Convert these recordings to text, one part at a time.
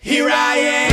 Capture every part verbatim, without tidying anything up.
Here I am.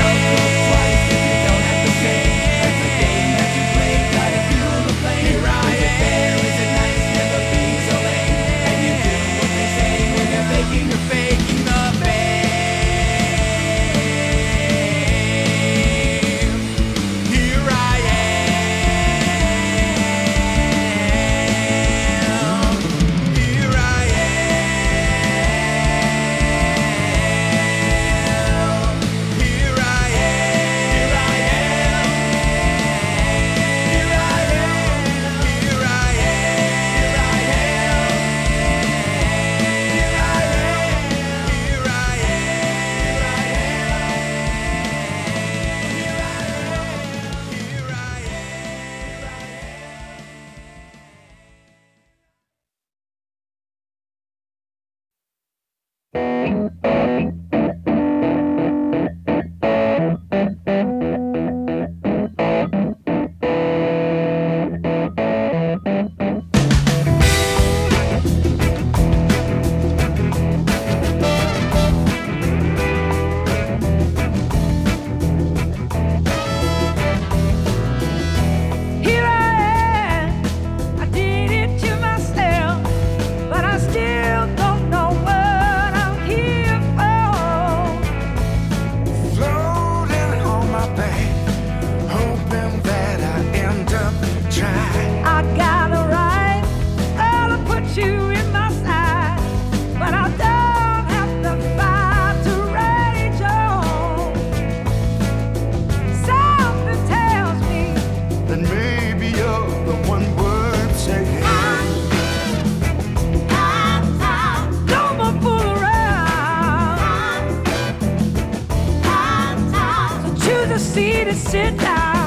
Sit down.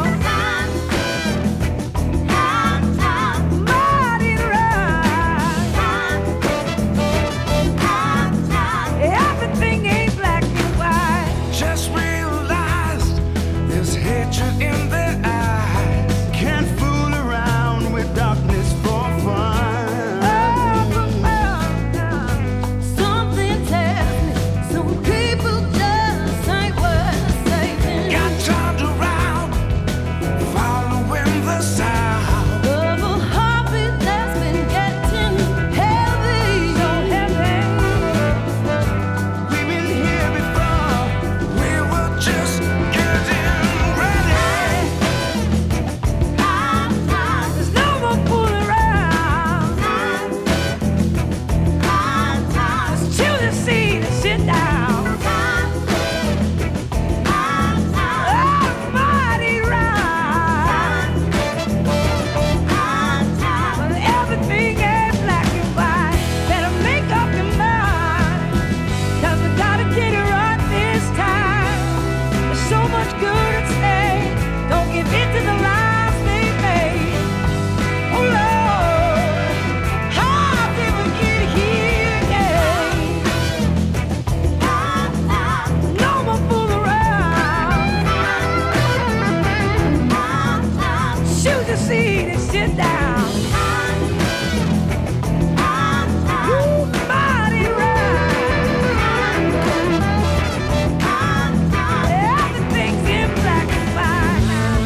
Mighty right. Everything ain't black and white. Just realized there's hatred in their eyes. Can't fool around with darkness for fun. Something tells me some people just ain't worth saving. Got turned around, following the sound. Of a heartbeat that's been getting heavy, so heavy. We've been here before, we were just getting ready. There's no more fooling around. Just chew the seed and sit down. Oh, mighty right. But everything ain't black and white. Better make up your mind, 'cause we gotta get it right this time. There's so much good at stake. Don't give in to the lies they made. Oh Lord, how did we get here again? No more fool around. Shoot the seed and sit down. Ooh, mighty right. Everything's in black and white now.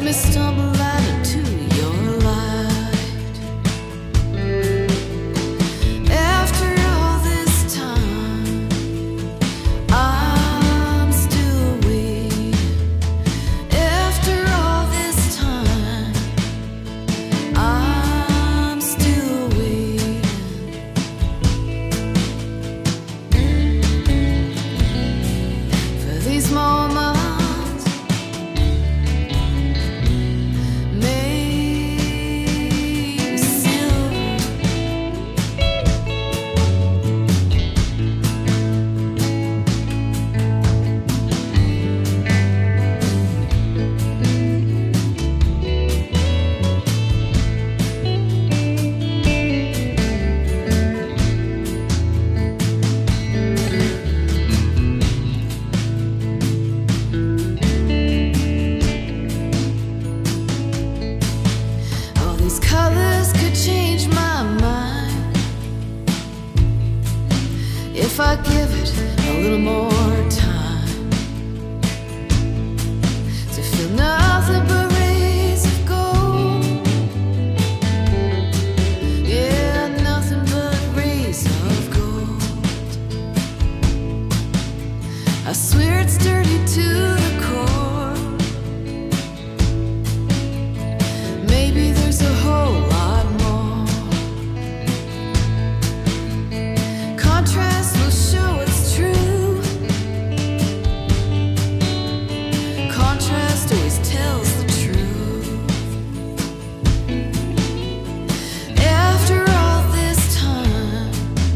me stumble out into your light. After all this time, I'm still waiting. After all this time, I'm still waiting for these moments. Colors could change my mind if I give it a little more time to feel nothing but rays of gold. Yeah, nothing but rays of gold. I swear it's dirty to the core. Maybe there's a whole lot more. Contrast will show it's true. Contrast always tells the truth. After all this time,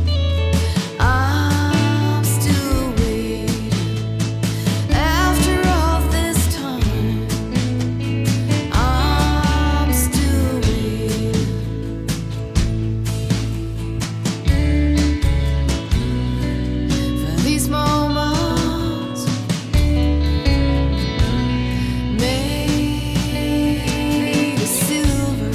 I'm still waiting. After all this time, I'm still waiting for these moments made of silver.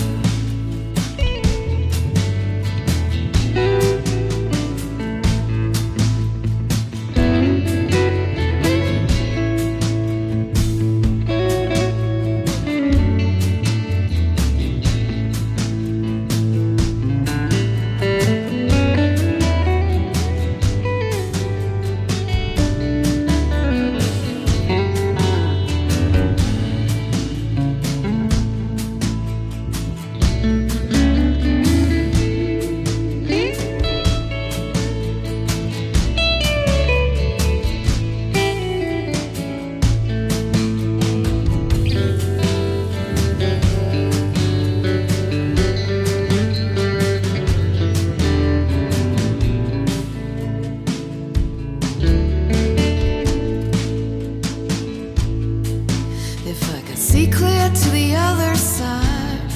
If I could see clear to the other side,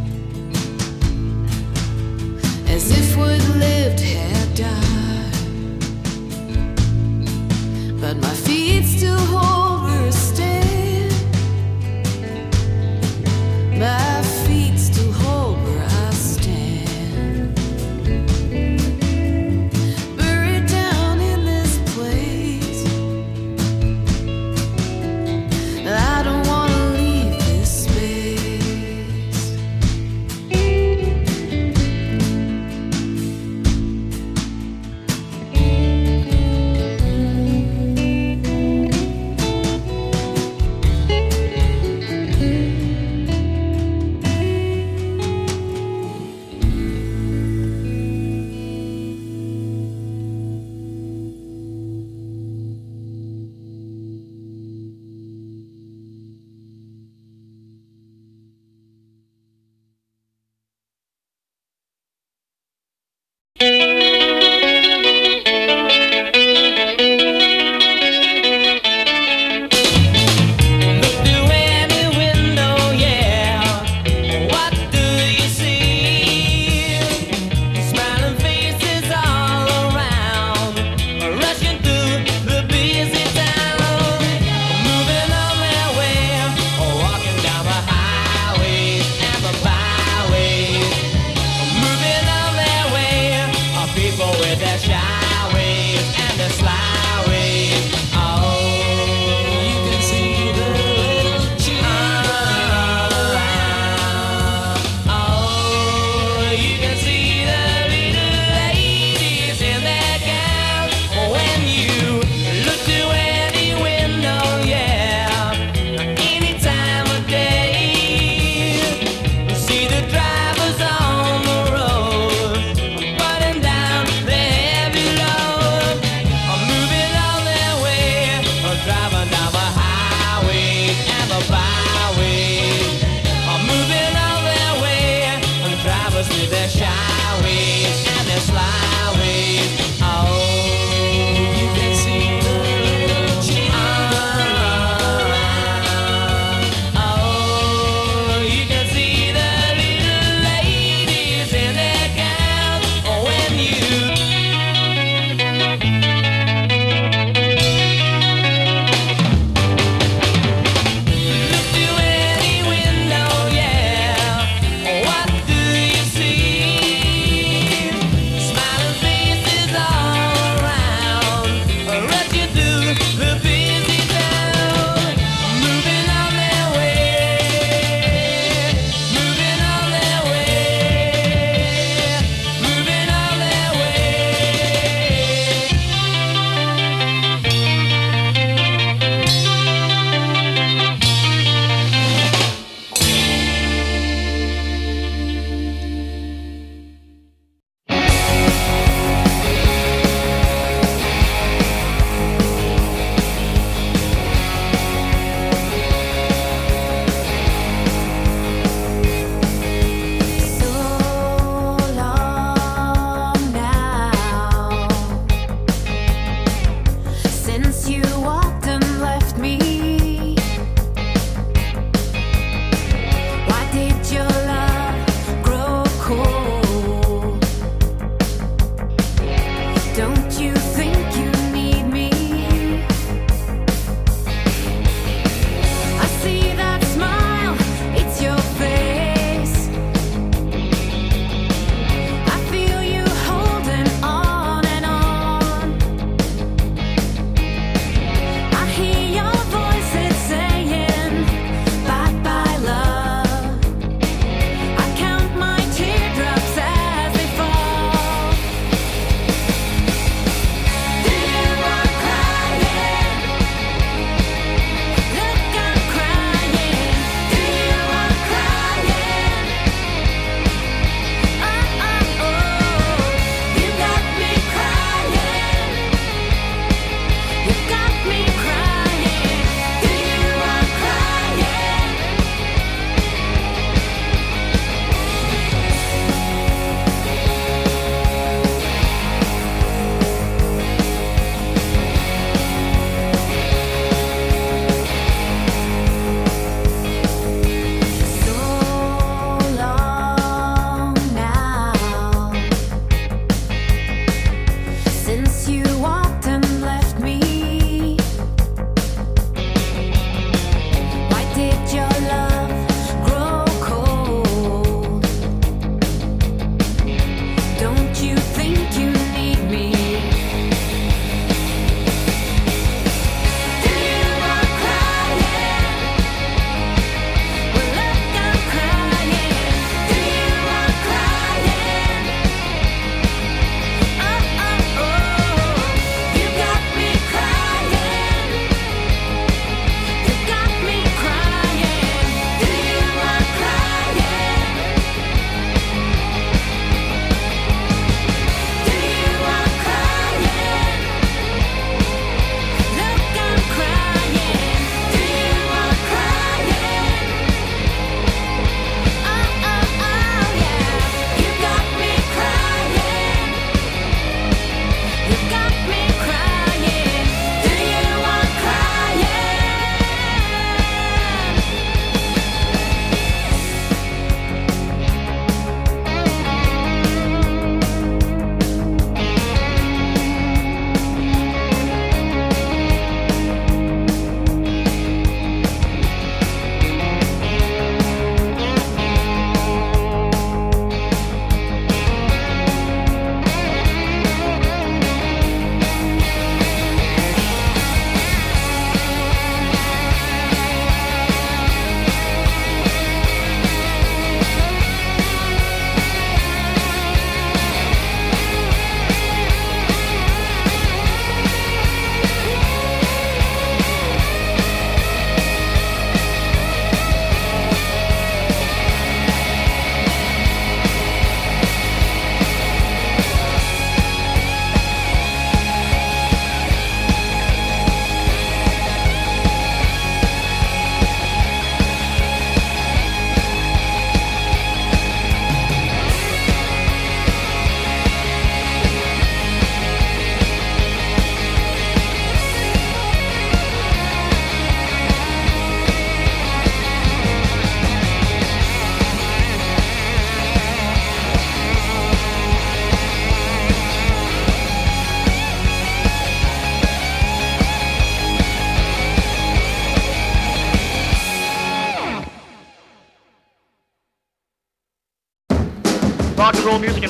as if what lived had died, but my feet still hold where I stand. My feet still hold where I stand. Buried down in this place, I don't wanna leave this space.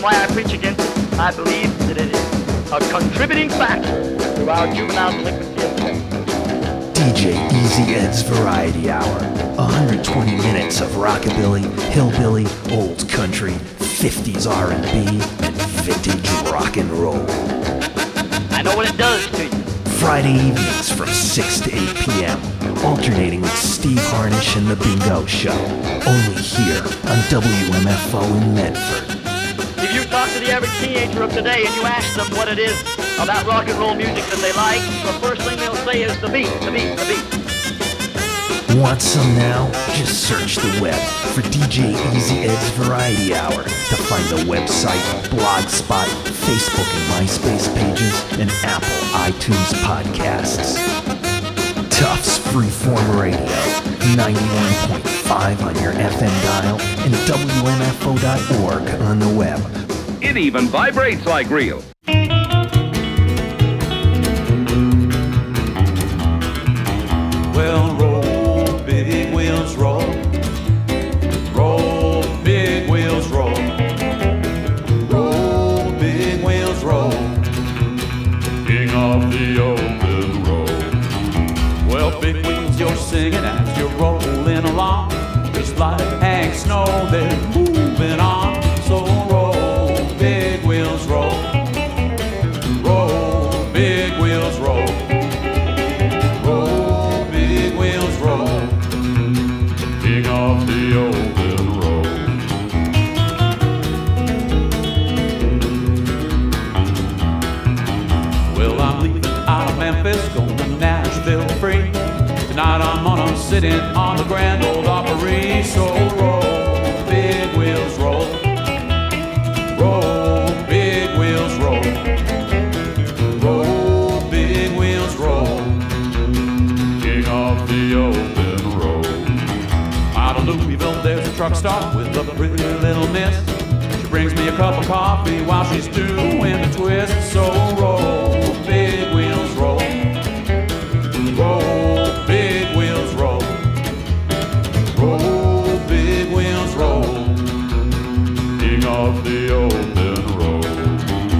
why I preach against it. I believe that it is a contributing factor to our juvenile delinquency of crime. D J Easy Ed's Variety Hour. one hundred twenty minutes of rockabilly, hillbilly, old country, fifties R and B, and vintage rock and roll. I know what it does to you. Friday evenings from six to eight p.m. Alternating with Steve Harnish and The Bingo Show. Only here on W M F O in Medford. If you talk to the average teenager of today and you ask them what it is about rock and roll music that they like, the first thing they'll say is the beat, the beat, the beat. Want some now? Just search the web for D J Easy Ed's Variety Hour to find the website, Blogspot, Facebook and MySpace pages, and Apple iTunes podcasts. Tufts Freeform Radio, ninety-one point five on your F M dial, and W M F O dot org on the web. It even vibrates like real. Well, roll, big wheels roll. Roll, big wheels roll. Roll, big wheels roll. King of the open road. Well, big wheels, you're singing as you're rolling along. Just like Hank Snow, they're moving on. So roll, big wheels roll. Roll, big wheels roll. Roll, big wheels roll. King of the open road. Well, I'm leaving out of Memphis, going to Nashville free. Tonight I'm gonna sit in on the Grand Old Opry. So roll, big wheels roll. Roll, big wheels roll. Roll, big wheels roll. King of the open road. Out of Louisville there's a truck stop with a pretty little miss. She brings me a cup of coffee while she's doing the twist. So roll, big wheels roll. Roll, big wheels roll. Roll, big wheels roll. King of the open road.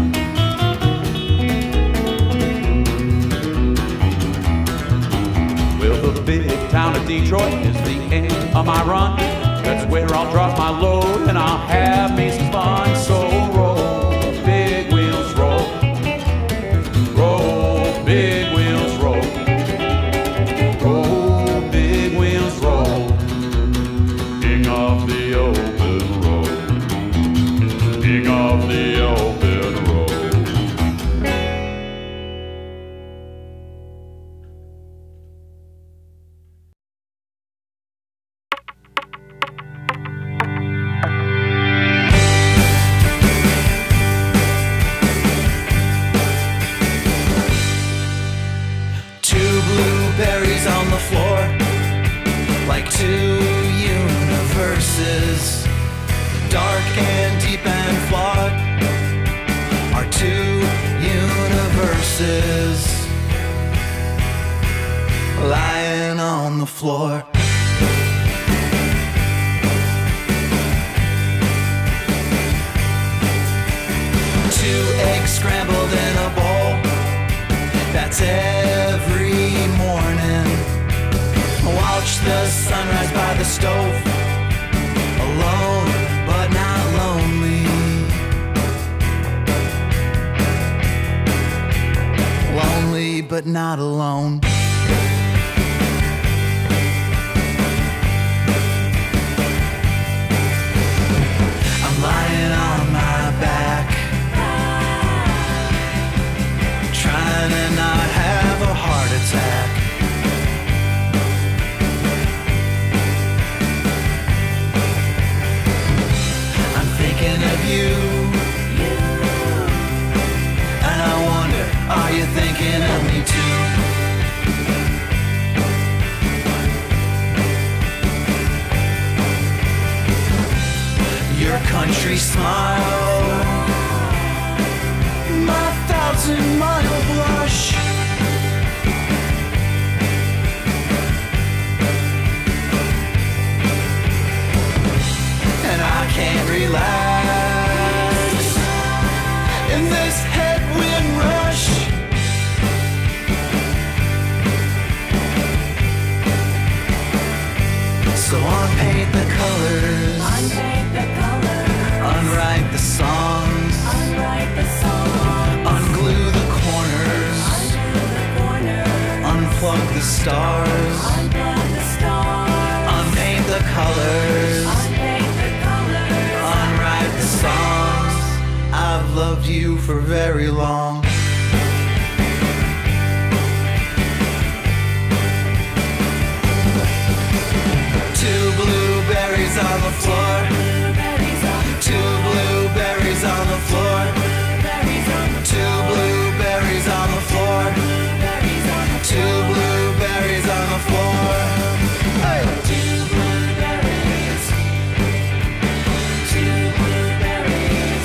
Well, the big town of Detroit is the end of my run. That's where I'll drop my load and I'll have me some fun. So roll, big wheels roll. Roll, big wheels roll. Roll, big wheels roll. King of the open road. King of the open road. Two blueberries on the floor, like two universes, dark and deep and flawed, are two universes lying on the floor. Two eggs scrambled in a bowl, that's every morning. Watch the sunrise by the stove, alone but not lonely. Lonely but not alone. I'm lying on my back, trying to not have a heart attack. I'm thinking of you, and I wonder, are you thinking of me too? Your country smile, my thousand mile blush, and I can't relax Unplug the stars. Unplug the stars. Unpaint the colors. Unpaint the colors. Unwrite the songs. I've loved you for very long. Two blueberries on the floor. Two blueberries on the floor. Two blueberries on the floor. Two blueberries on the floor. Hey! Two blueberries. Two blueberries.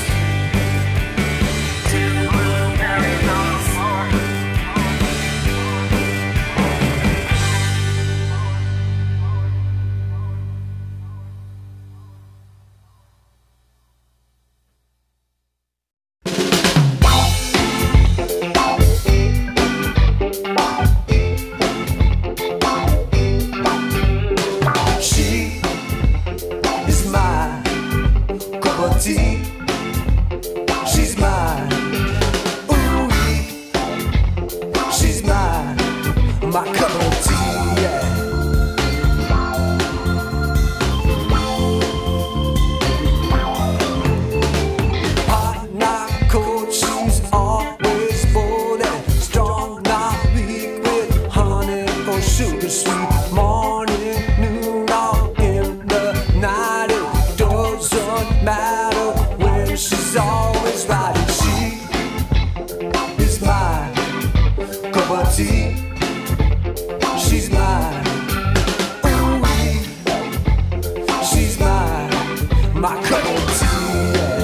Two blueberries on the floor. She's mine, ooh, she's mine, my cup of tea, yeah. Hot, not cold, she's always bold and strong, not weak, with honey or sugar sweet. Morning, noon, or in the night, it doesn't matter. She's always right, and she is my cup of tea. She's mine, ooh, she's mine, my cup of tea, yeah.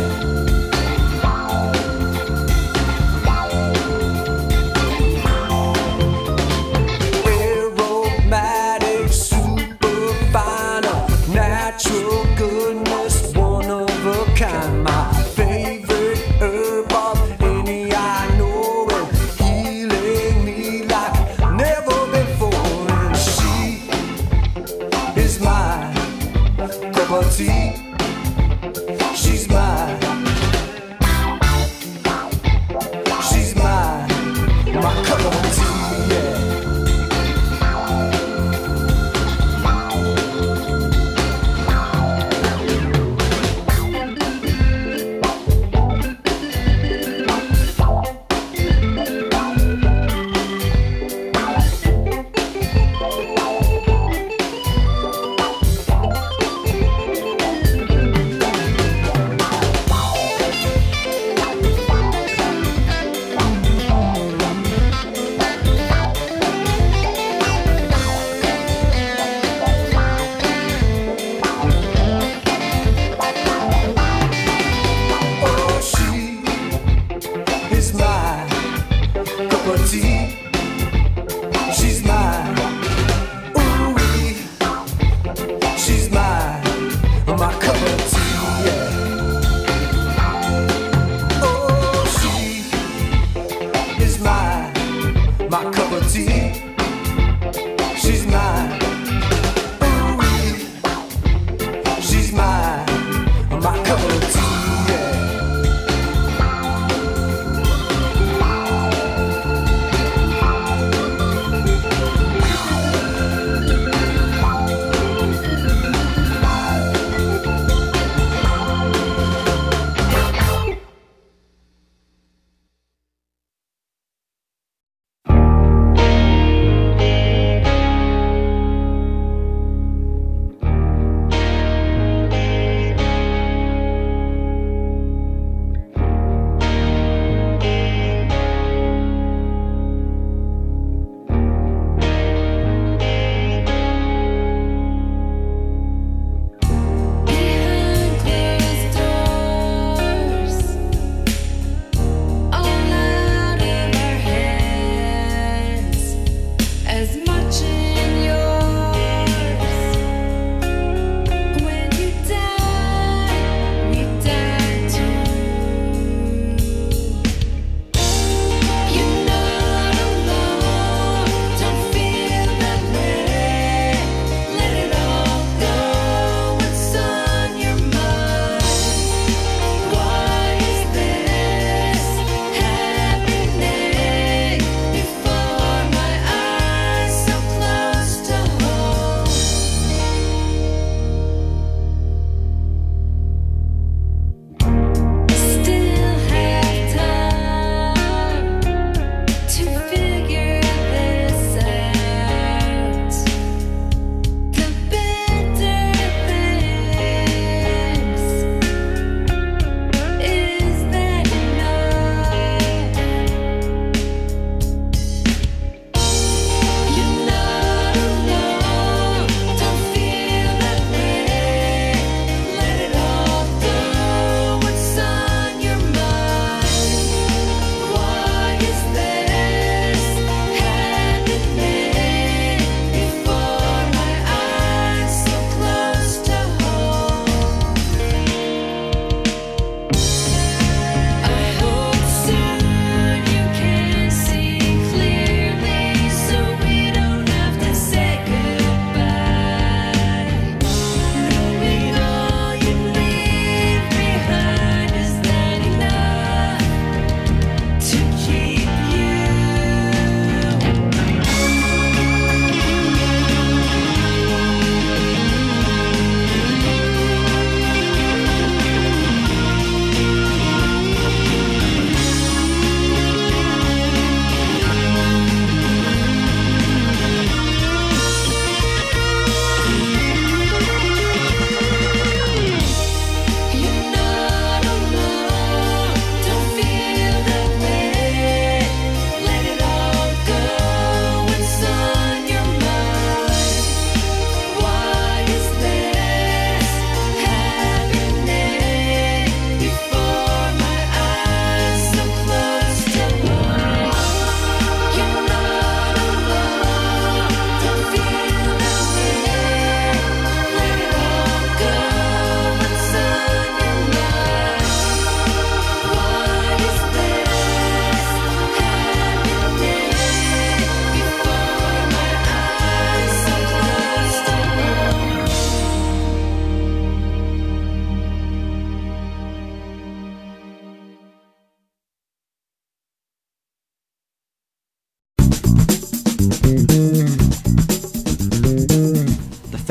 Aromatic, super fine, natural goodness, one of a kind, my favorite herb of any I know, and healing me like never before. And she is my cup of tea. She's mine. She's mine, my cup of tea, yeah.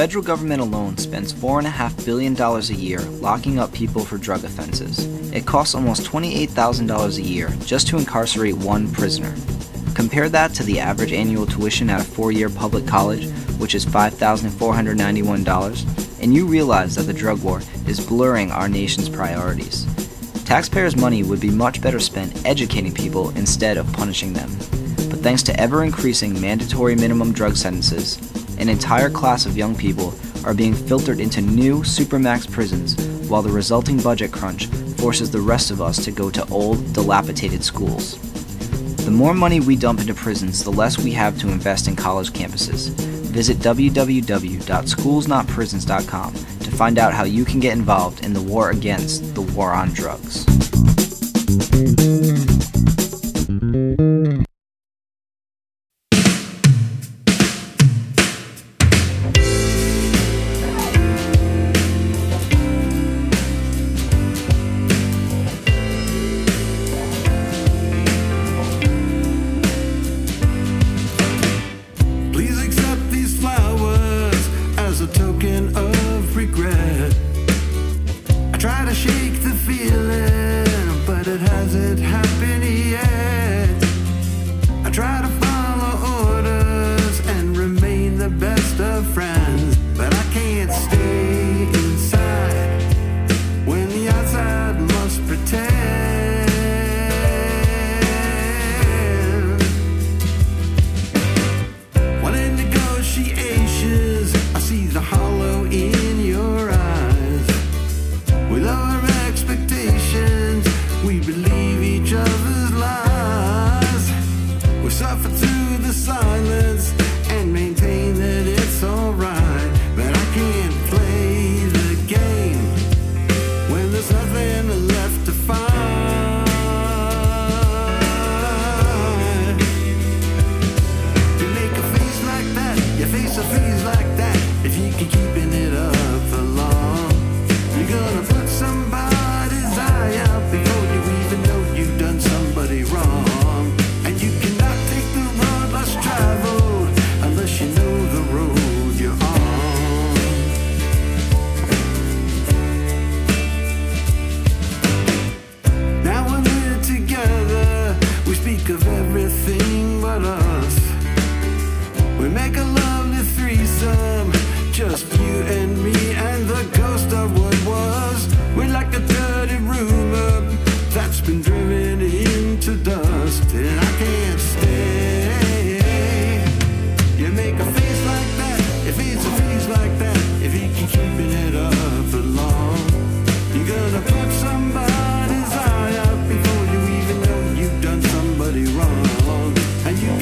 federal government alone spends four point five billion dollars a year locking up people for drug offenses. It costs almost twenty-eight thousand dollars a year just to incarcerate one prisoner. Compare that to the average annual tuition at a four-year public college, which is five thousand four hundred ninety-one dollars, and you realize that the drug war is blurring our nation's priorities. Taxpayers' money would be much better spent educating people instead of punishing them. But thanks to ever-increasing mandatory minimum drug sentences, an entire class of young people are being filtered into new supermax prisons, while the resulting budget crunch forces the rest of us to go to old, dilapidated schools. The more money we dump into prisons, the less we have to invest in college campuses. Visit w w w dot schools not prisons dot com to find out how you can get involved in the war against the war on drugs.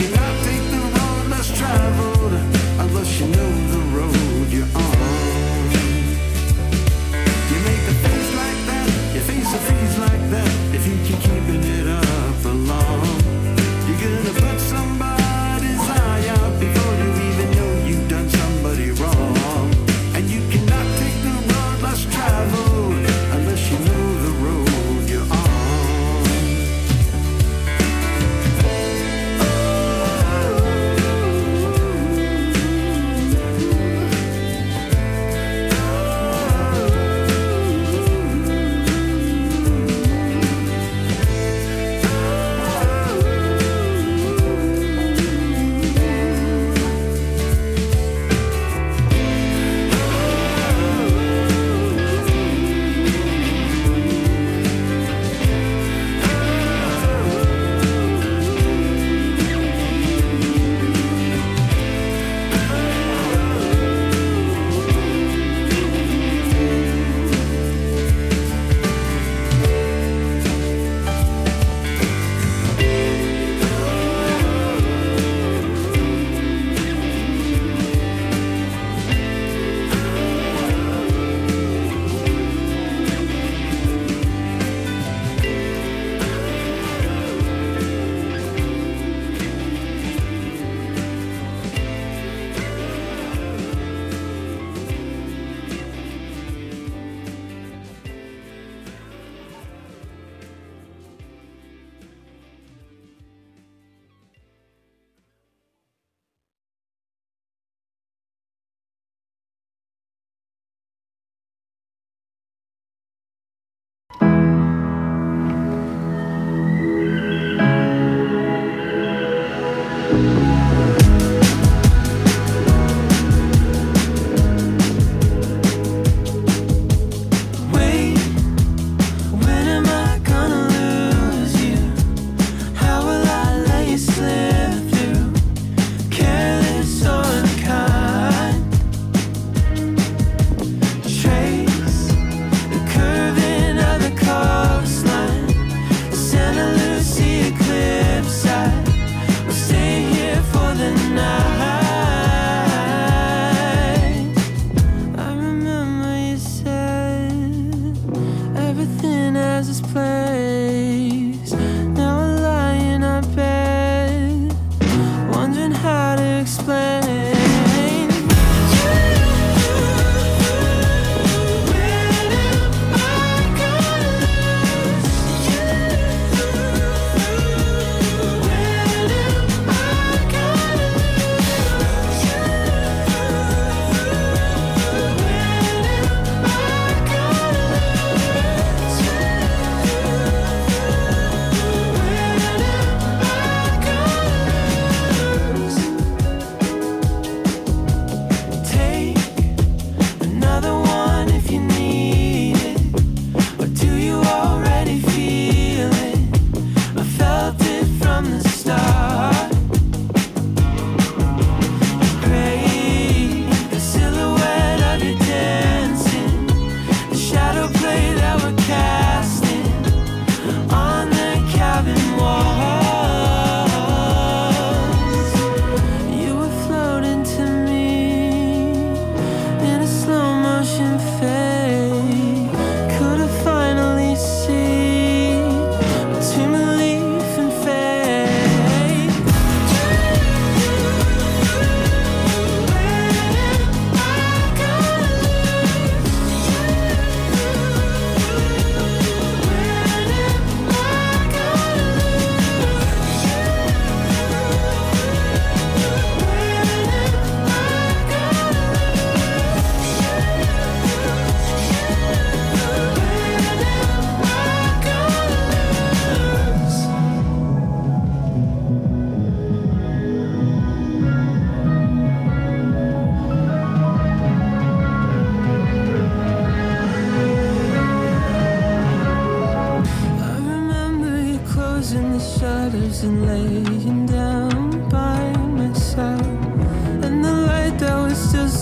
Unless you know the road you're on.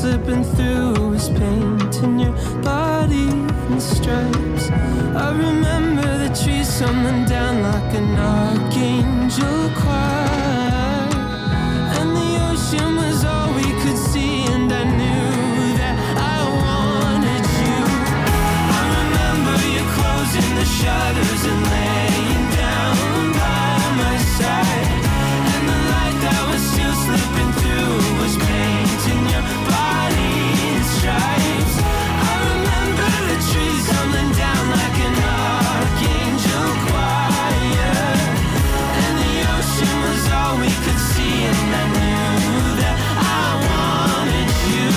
slipping through was painting your body in stripes. I remember the trees tumbling down like an archangel choir, and the ocean was all we could see, and I knew that I wanted you. I remember you closing the shutters and laying down by my side, and the light that was still slipping through was painting your body in stripes. I remember the trees tumbling down like an archangel choir, and the ocean was all we could see, and I knew that I wanted you.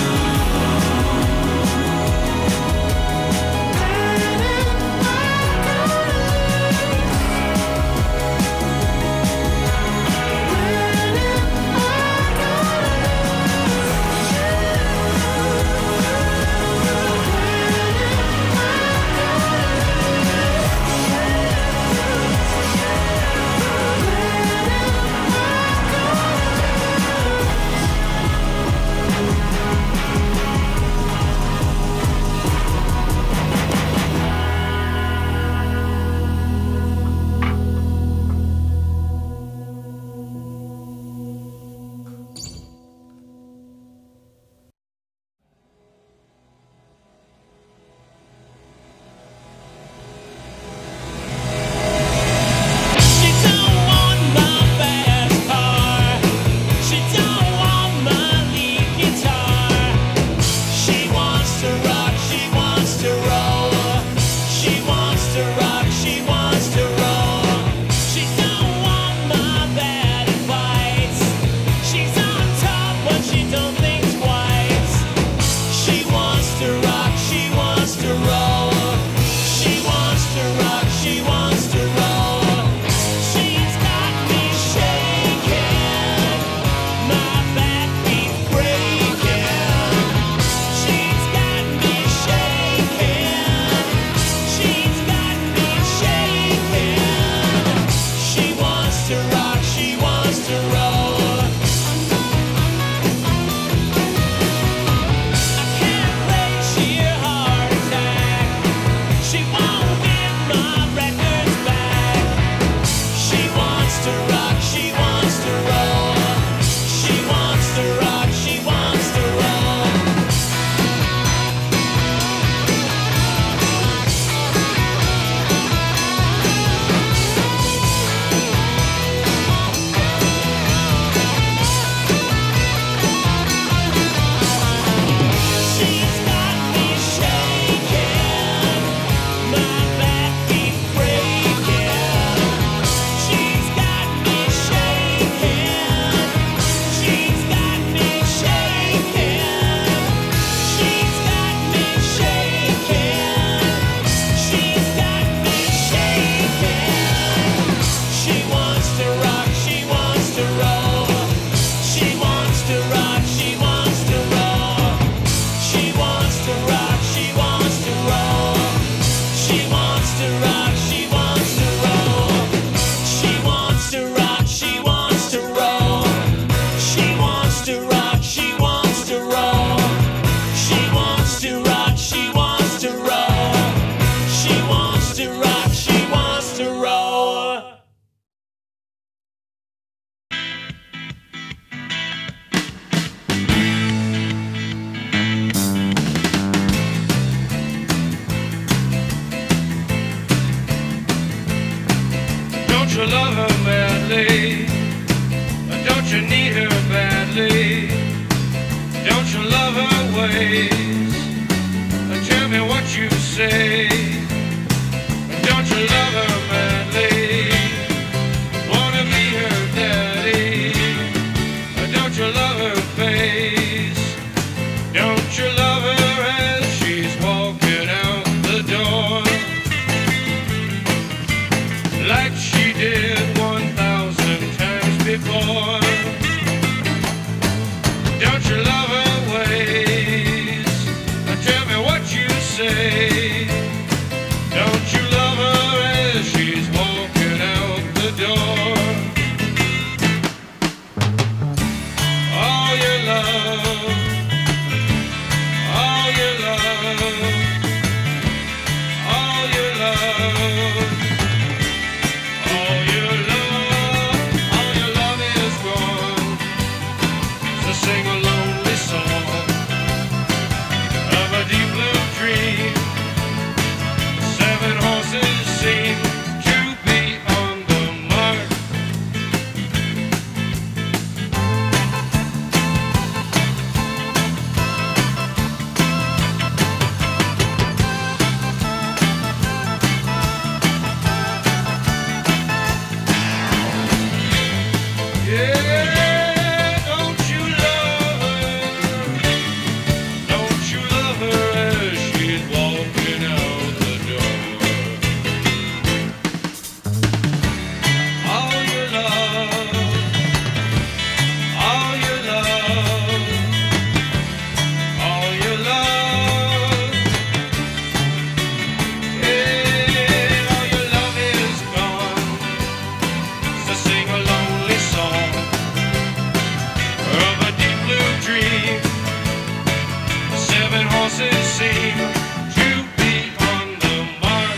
Don't you love her badly? Don't you need her badly? Don't you love her ways? Tell me what you say. Don't you love her badly? Wanna be her daddy? Don't you love her face? Don't you love her as she's walking out the door? Like she did one thousand times before. Don't you love her ways? Tell me what you say. Don't you love her as she faces seem to be on the mark.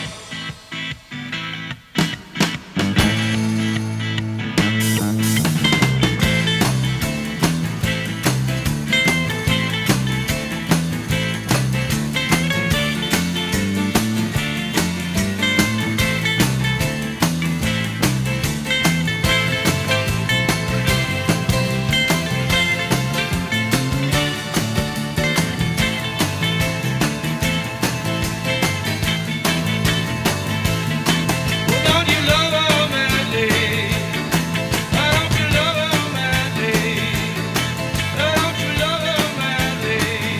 Don't you love her madly? Don't you love her madly? Don't you love her madly?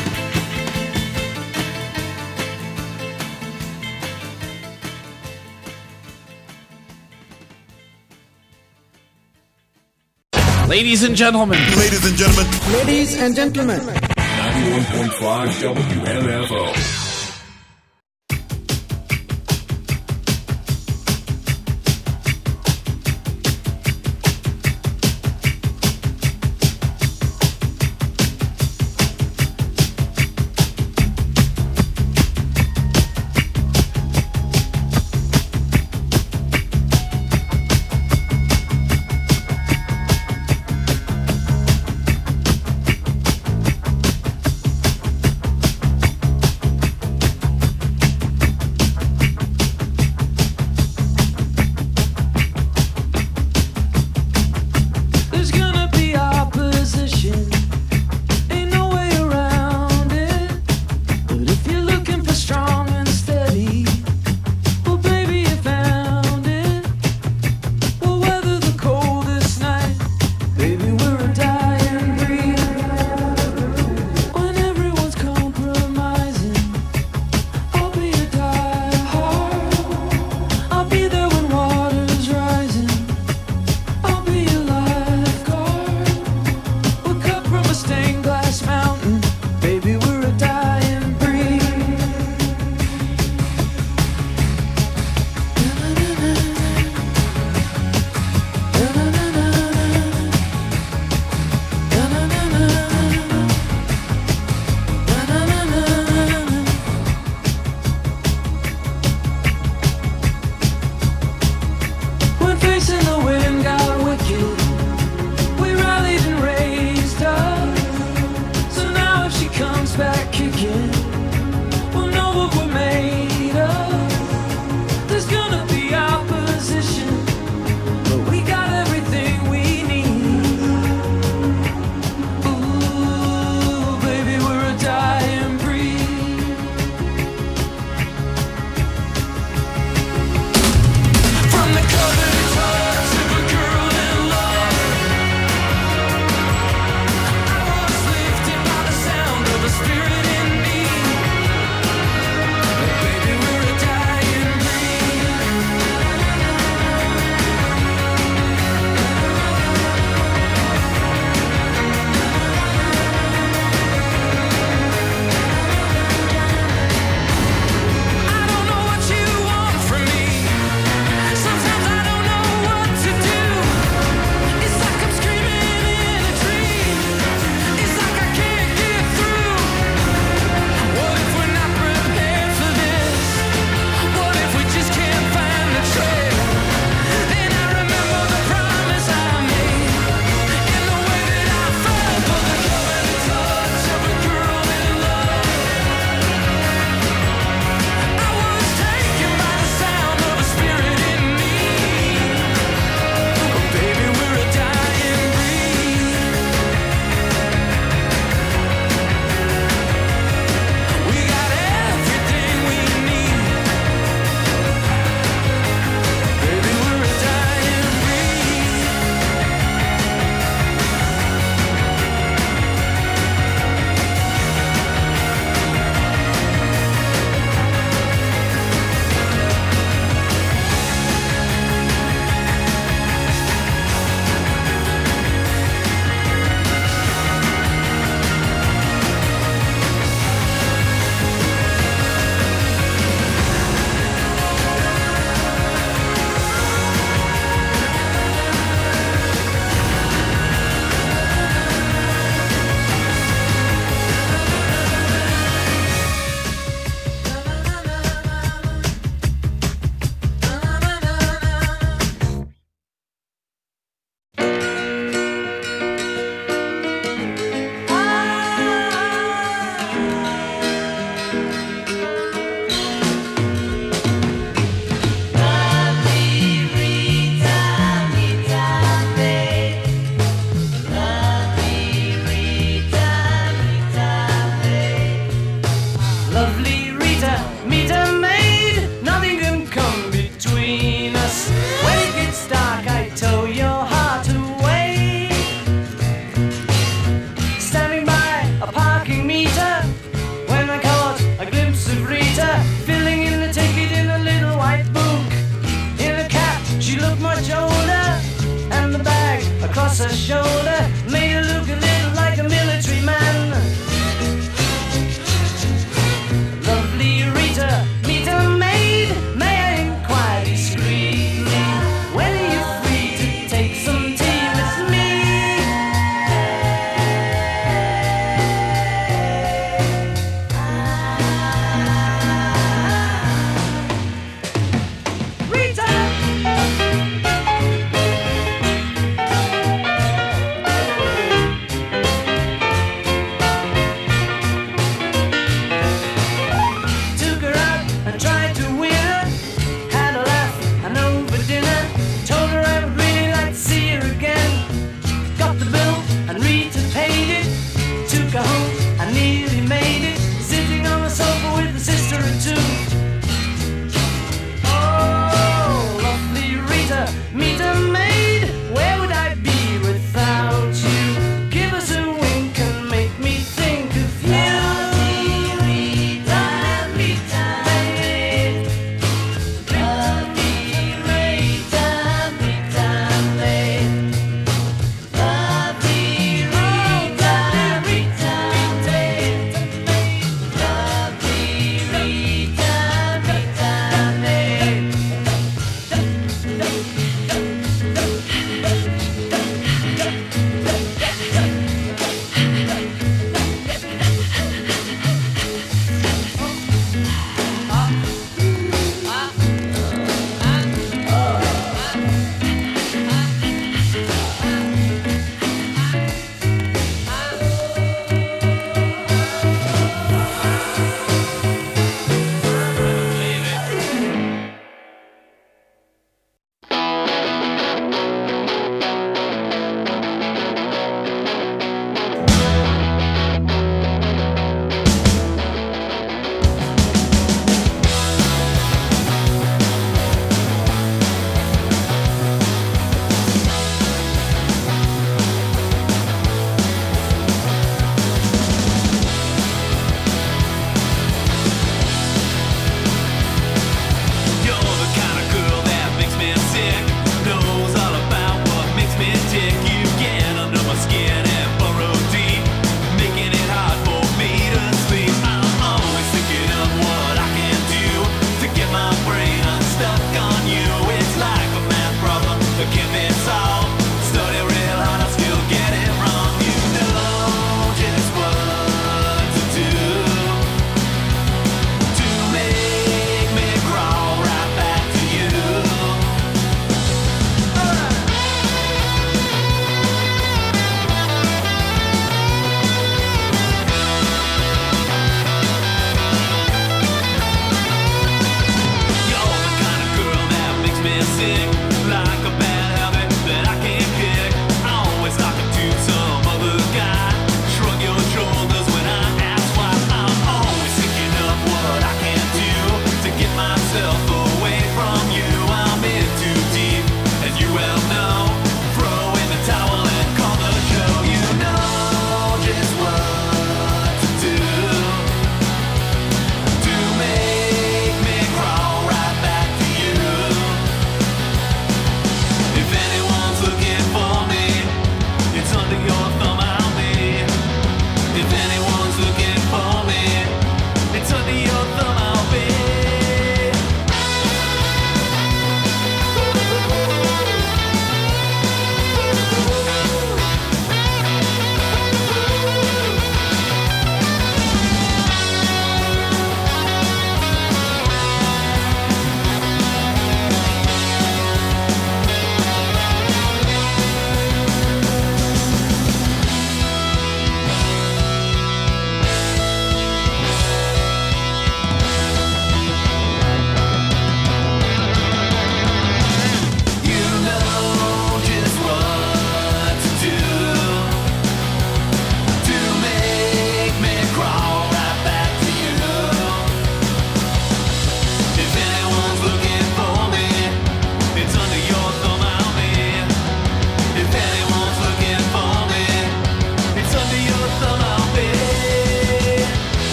Ladies and gentlemen. Ladies and gentlemen. Ladies and gentlemen. ninety-one point five W M F O.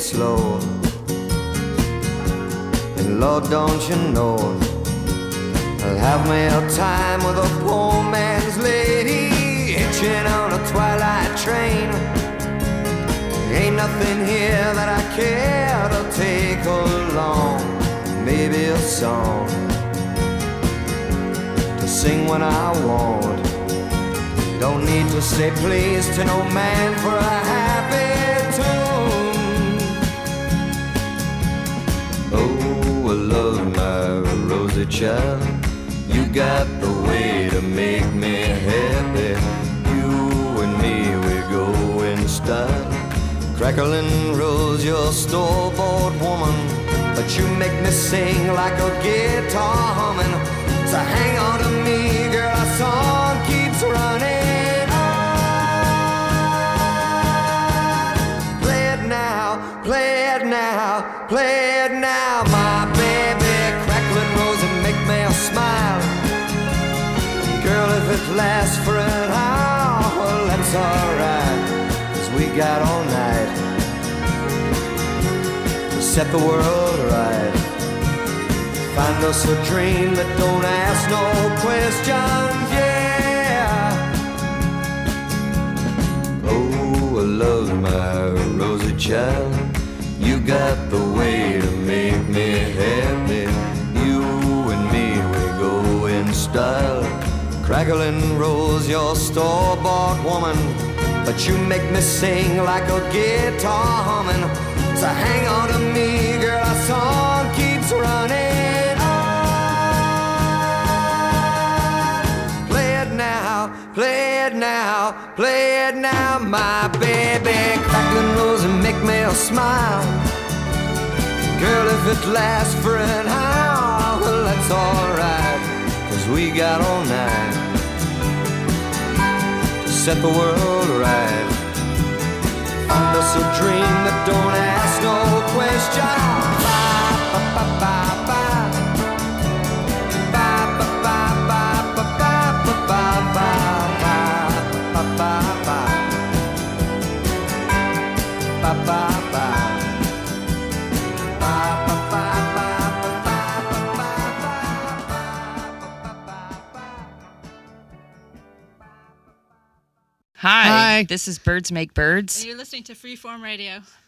slow. And Lord, don't you know, I'll have me a time with a poor man's lady, hitching on a twilight train. Ain't nothing here that I care to take along. Maybe a song to sing when I want. Don't need to say please to no man for a happy tune. Oh, I love my rosy child. You got the way to make me happy. You and me, we go in style. Crackling rose, your store-bought woman, but you make me sing like a guitar humming. So hang on to me, girl, our song keeps running on. Play it now, play it now, play it now, my baby. Crackling rose and make me smile. Girl, if it lasts for an hour, well, that's alright, 'cause we got all night to set the world right. Find us a dream that don't ask no questions, yeah. Oh, I love my rosy child. You got the way to make me happy. You and me, we go in style. Crackling rose, your store-bought woman, but you make me sing like a guitar humming. So hang on to me, girl, our song keeps running on. Play it now, play it now, play it now, my baby. Crackling rose and make me smile. Girl, if it lasts for an hour, well, that's alright, 'cause we got all night to set the world right. Find us a dream that don't ask no question. Ba, ba, ba, ba, ba. Ba, ba, ba, ba, ba, ba, ba, ba, ba, ba, ba, ba. Ba, ba, ba. Hi. Hi. This is Birds Make Birds. And you're listening to Freeform Radio.